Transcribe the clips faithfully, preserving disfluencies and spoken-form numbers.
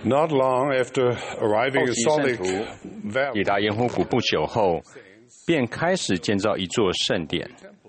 Not long after arriving 后 at 期 Salt 圣徒 Lake 抵 Valley, 达盐湖谷不久后，便开始建造一座圣殿。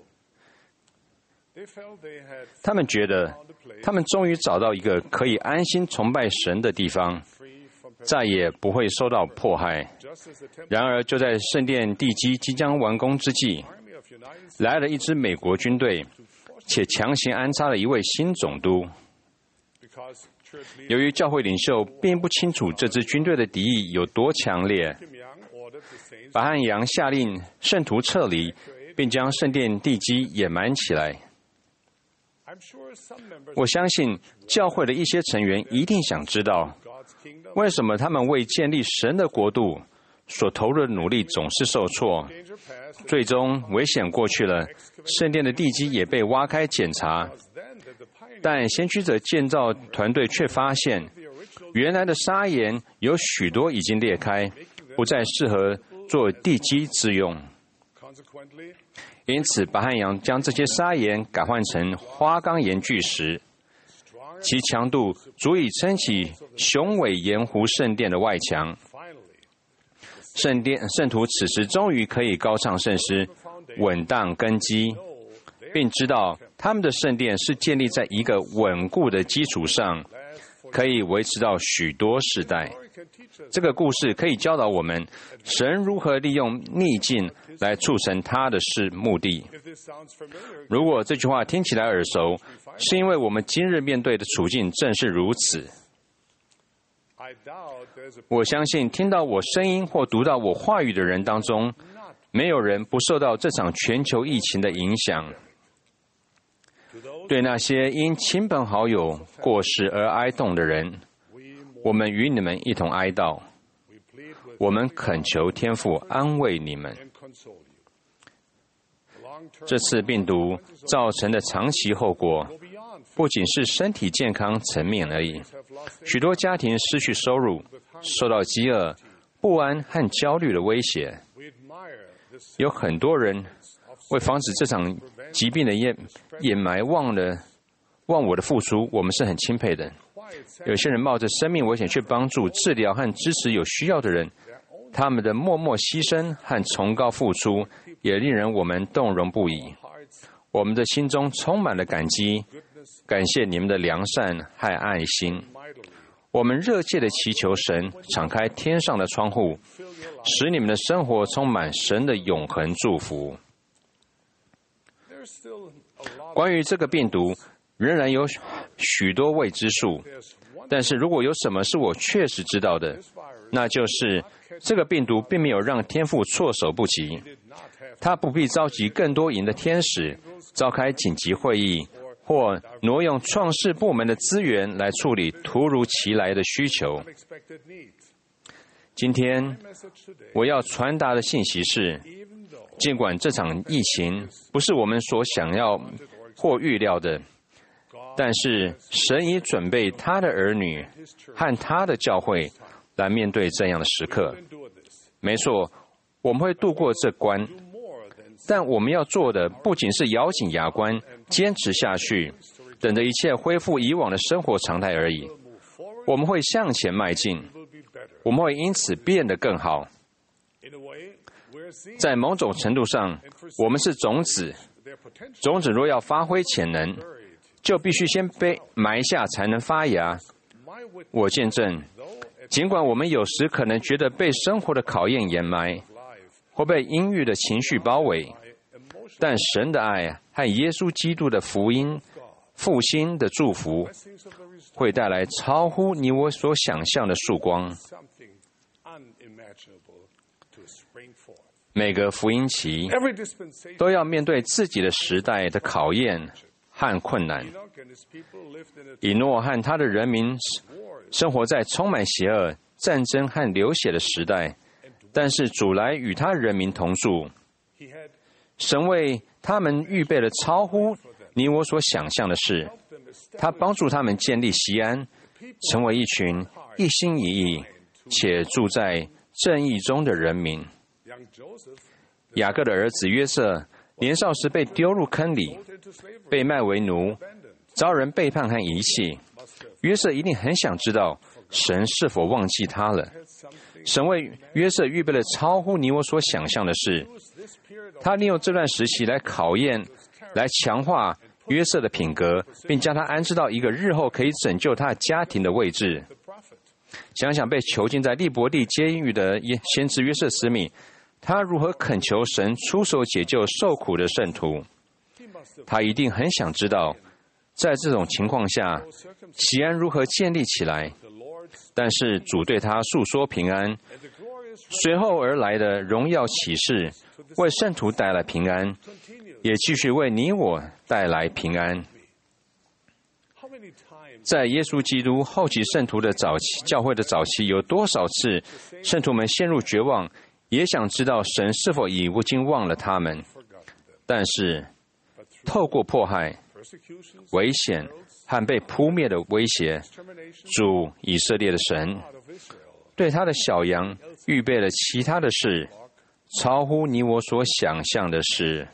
they felt they had 他们觉得，他们终于找到一个可以安心崇拜神的地方， free from 再也不会受到迫害。 just as the temple 然而，就在圣殿地基即将完工之际， army of United States 来了一支美国军队，且强行安插了一位新总督。 because church 由 leader 于教会领袖并不清楚这支军队的敌意有多强烈， Kim Young ordered the saints 巴汉阳下令圣徒撤离，并将圣殿地基掩埋起来。 I'm sure some members 我相信教会的一些成员一定想知道， of God's kingdom 为什么他们为建立神的国度所投入的努力总是受挫， danger past 最终危险过去了，圣殿的地基也被挖开检查， then that the pioneer 但先驱者建造团队却发现， the original 原来的砂岩有许多已经裂开，不再适合做地基之用。 consequently 因此，巴汉阳将这些砂岩改换成花岗岩巨石， strong 其强度足以撑起雄伟盐湖圣殿的外墙。 finally 圣殿圣徒此时终于可以高唱圣诗，稳当根基，并知道他们的圣殿是建立在一个稳固的基础上，可以维持到许多世代。 story can teach us 这个故事可以教导我们，神如何利用逆境来促成他的事目的。 if this sounds familiar 如果这句话听起来耳熟，是因为我们今日面对的处境正是如此。 I doubt there's a 我相信听到我声音或读到我话语的人当中，没有人不受到这场全球疫情的影响。 to those 对那些因亲朋好友过世而哀痛的人， we mourn 我们与你们一同哀悼， we plead with 我们恳求天父安慰你们。 and console you the long term 这次病毒造成的长期后果， go beyond 不仅是身体健康层面而已， have lost 许多家庭失去收入，受到饥饿、不安和焦虑的威胁。 we admire this 有很多人为防止这场疾病的掩掩埋忘了忘我的付出，我们是很钦佩的。 quiet 有些人冒着生命危险去帮助、治疗和支持有需要的人，他们的默默牺牲和崇高付出，也令人我们动容不已。 hearts 我们的心中充满了感激， goodness 感谢你们的良善和爱心。 mightily 我们热切地祈求神敞开天上的窗户，使你们的生活充满神的永恒祝福。 there's still a lot 关于这个病毒，仍然有许多未知数， there's one 但是如果有什么是我确实知道的， this virus 那就是这个病毒并没有让天父措手不及， did not have 他不必召集更多营的天使，召开紧急会议，或挪用创世部门的资源来处理突如其来的需求。 unexpected needs 今天 message today 我要传达的信息是， even though 尽管这场疫情不是我们所想要或预料的，但是神已准备他的儿女和他的教会来面对这样的时刻。 endure this 没错，我们会度过这关， more than 但我们要做的不仅是咬紧牙关，坚持下去，等着一切恢复以往的生活常态而已。 move forward 我们会向前迈进， will be better 我们会因此变得更好。 in a way we're seeing 在某种程度上，我们是种子， their potential 种子若要发挥潜能， buried 就必须先被埋下才能发芽。 my witness 我见证， though at 尽管我们有时可能觉得被生活的考验掩埋， life 或被阴郁的情绪包围， by emotional 但神的爱和耶稣基督的福音复兴的祝福， blessings of the restored 会带来超乎你我所想象的曙光。 something unimaginable to spring forth 每个福音期 every dispensation 都要面对自己的时代的考验和困难。 Enoch and his people lived in a 以诺和他的人民 wars 生活在充满邪恶、战争和流血的时代，但是主来与他人民同住。 he had 神为他们预备了超乎你我所想象的事， helped them establish 他帮助他们建立锡安，成为一群一心一意且住在正义中的人民。 young Joseph 雅各的儿子约瑟年少时被丢入坑里， into slavery 被卖为奴， abandoned 遭人背叛和遗弃。 约瑟一定很想知道神是否忘记他了。神为约瑟预备了超乎你我所想象的事，他利用这段时期来考验、来强化约瑟的品格，并将他安置到一个日后可以拯救他家庭的位置。想想被囚禁在利伯利监狱的先知约瑟斯密，他如何恳求神出手解救受苦的圣徒。他一定很想知道，在这种情况下，喜安如何建立起来。但是主对他述说平安，随后而来的荣耀启示为圣徒带来平安，也继续为你我带来平安。在耶稣基督后期圣徒的早期，教会的早期，有多少次圣徒们陷入绝望，也想知道神是否已经忘了他们。但是透过迫害、危险和被扑灭的威胁，主以色列的神对他的小羊预备了其他的事，超乎你我所想象的事。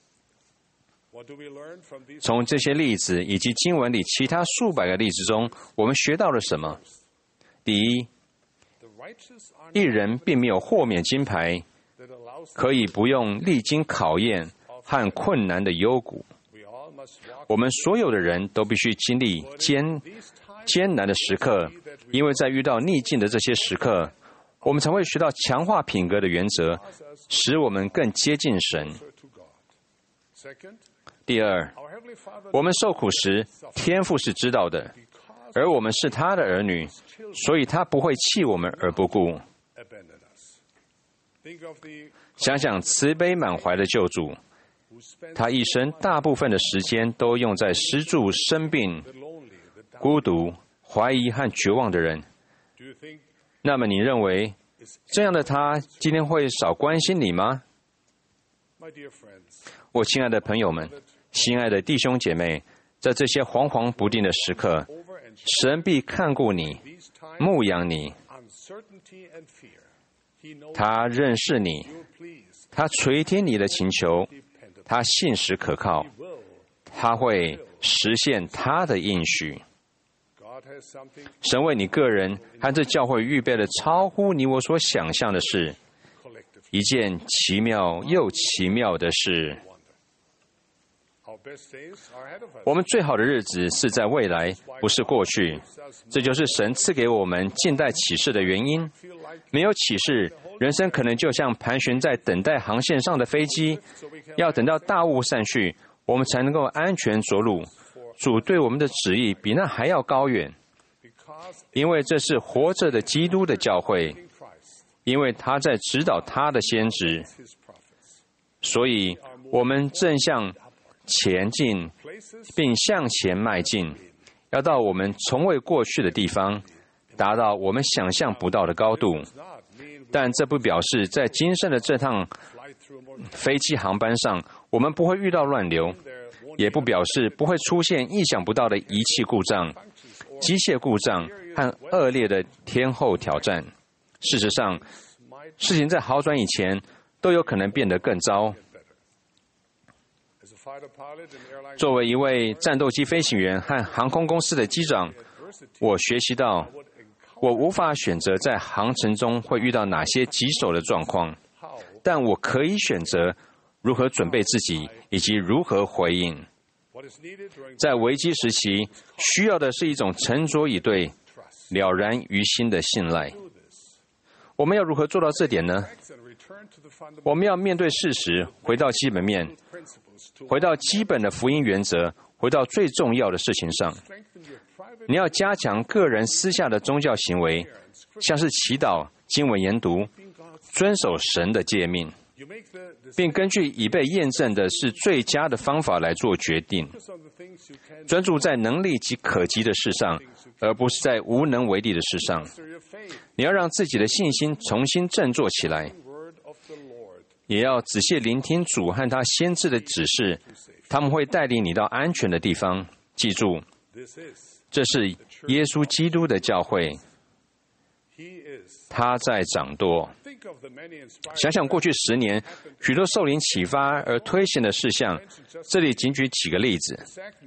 从这些例子以及经文里其他数百个例子中，我们学到了什么？第一，义人并没有豁免金牌，可以不用历经考验和困难的幽谷。我们所有的人都必须经历艰艰难的时刻，因为在遇到逆境的这些时刻，我们才会学到强化品格的原则，使我们更接近神。第二，我们受苦时，天父是知道的，而我们是他的儿女，所以他不会弃我们而不顾。想想慈悲满怀的救主，他一生大部分的时间都用在施助生病、孤独、怀疑和绝望的人。那么你认为这样的他今天会少关心你吗？我亲爱的朋友们，亲爱的弟兄姐妹，在这些惶惶不定的时刻，神必看顾你，牧养你。他认识你，他垂听你的请求，他信实可靠，他会实现他的应许。神为你个人和这教会预备了超乎你我所想象的事，一件奇妙又奇妙的事。我们最好的日子是在未来，不是过去。这就是神赐给我们近代启示的原因。没有启示，人生可能就像盘旋在等待航线上的飞机，要等到大雾散去，我们才能够安全着陆。主对我们的旨意比那还要高远，因为这是活着的基督的教会，因为他在指导他的先知，所以我们正向前进，并向前迈进，要到我们从未过去的地方，达到我们想象不到的高度。但这不表示在今生的这趟飞机航班上，我们不会遇到乱流，也不表示不会出现意想不到的仪器故障、机械故障和恶劣的天候挑战。事实上，事情在好转以前，都有可能变得更糟。作为一位战斗机飞行员和航空公司的机长，我学习到，我无法选择在航程中会遇到哪些棘手的状况，但我可以选择如何准备自己以及如何回应。在危机时期，需要的是一种沉着以对、了然于心的信赖。我们要如何做到这点呢？我们要面对事实，回到基本面，回到基本的福音原则，回到最重要的事情上。你要加强个人私下的宗教行为，像是祈祷、经文研读，遵守神的诫命，并根据已被验证的是最佳的方法来做决定。专注在能力及可及的事上，而不是在无能为力的事上。你要让自己的信心重新振作起来，也要仔细聆听主和他先知的指示，他们会带领你到安全的地方。记住，这是耶稣基督的教会，他在掌舵。 想想过去十年许多受灵启发而推行的事项，这里仅举几个例子。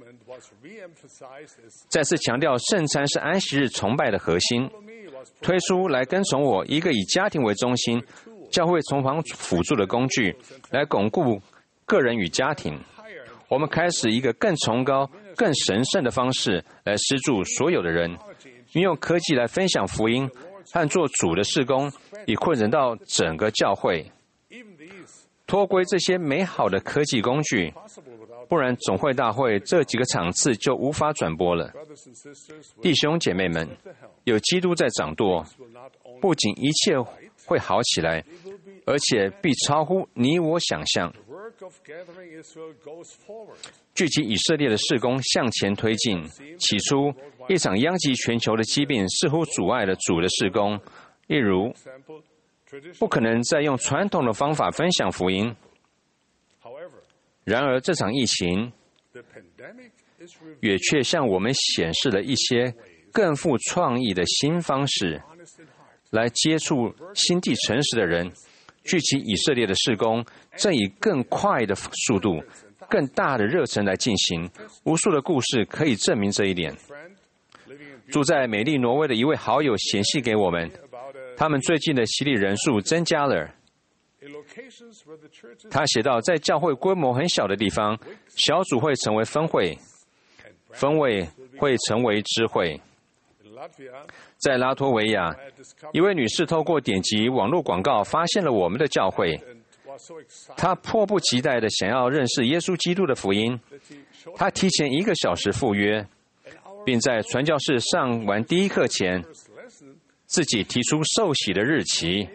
再次强调圣餐是安息日崇拜的核心，推出来跟从我一个以家庭为中心、教会从旁辅助的工具，来巩固个人与家庭。我们开始一个更崇高、更神圣的方式来施助所有的人，运用科技来分享福音和做主的事工，以扩展到整个教会。托归这些美好的科技工具，不然总会大会这几个场次就无法转播了。弟兄姐妹们，有基督在掌舵，不仅一切会好起来，而且必超乎你我想象。聚集以色列的事工向前推进。起初，一场殃及全球的疾病似乎阻碍了主的事工，例如不可能再用传统的方法分享福音。然而，这场疫情也却向我们显示了一些更富创意的新方式，来接触心地诚实的人。聚集以色列的事工正以更快的速度、更大的热忱来进行。无数的故事可以证明这一点。住在美丽挪威的一位好友写信给我们，他们最近的洗礼人数增加了。他写道，在教会规模很小的地方，小组会成为分会，分会会成为支会。在拉脱维亚，一位女士透过点击网络广告发现了我们的教会，她迫不及待地想要认识耶稣基督的福音。她提前一个小时赴约，并在传教士上完第一课前，自己提出受洗的日期。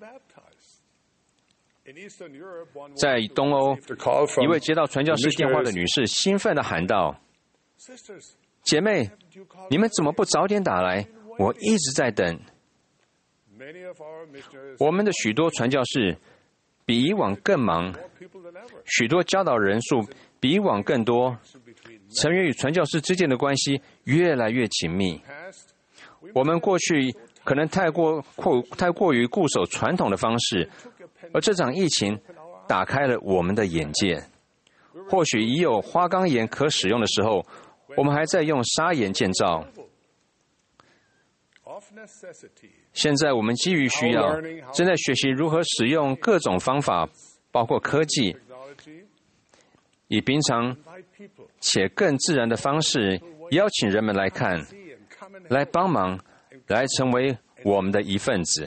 在东欧，一位接到传教士电话的女士兴奋地喊道：“姐妹，你们怎么不早点打来？我一直在等。”我们的许多传教士比以往更忙，许多教导人数比以往更多，成员与传教士之间的关系越来越紧密。我们过去可能太过过太过于固守传统的方式，而这场疫情打开了我们的眼界。或许已有花岗岩可使用的时候，我们还在用砂岩建造。现在我们基于需要，正在学习如何使用各种方法，包括科技，以平常且更自然的方式邀请人们来看，来帮忙，来成为我们的一份子。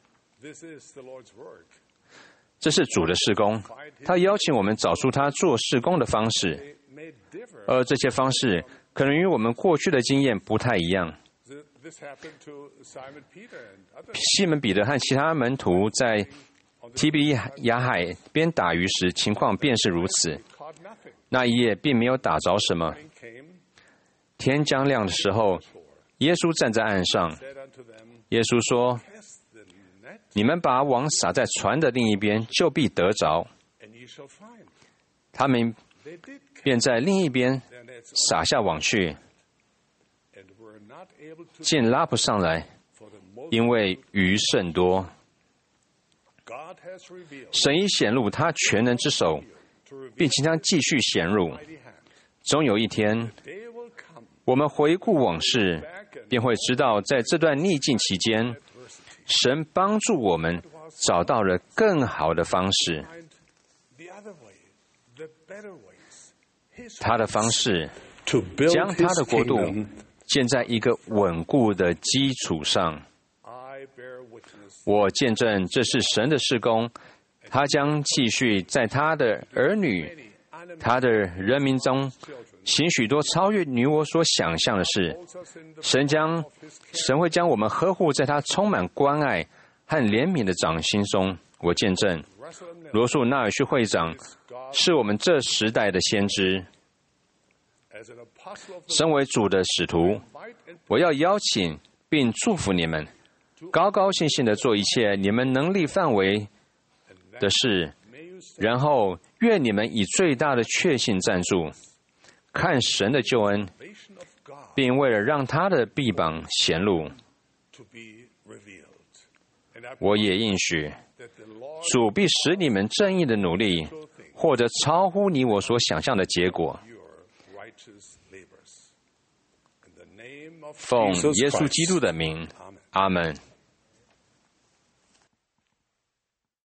这是主的事工，他邀请我们找出他做事工的方式，而这些方式可能与我们过去的经验不太一样。西门彼得和其他门徒在提比亚海边打鱼时，情况便是如此。那一夜并没有打着什么。天将亮的时候，耶稣站在岸上。耶稣说：“你们把网撒在船的另一边，就必得着。”他们便在另一边撒下网去，竟拉不上来，因为鱼甚多。神已显露他全能之手，并且将继续显露。终有一天，我们回顾往事，便会知道，在这段逆境期间，神帮助我们找到了更好的方式。他的方式，将他的国度建在一个稳固的基础上。我见证这是神的事工，他将继续在他的儿女、他的人民中行许多超越你我所想象的事。神将神会将我们呵护在他充满关爱和怜悯的掌心中。我见证罗素纳尔逊会长是我们这时代的先知。身为主的使徒，我要邀请并祝福你们，高高兴兴地做一切你们能力范围的事，然后愿你们以最大的确信站住，看神的救恩，并为了让他的臂膀显露。 我也应许，主必使你们正义的努力获得超乎你我所想象的结果。奉耶稣基督的名，阿们。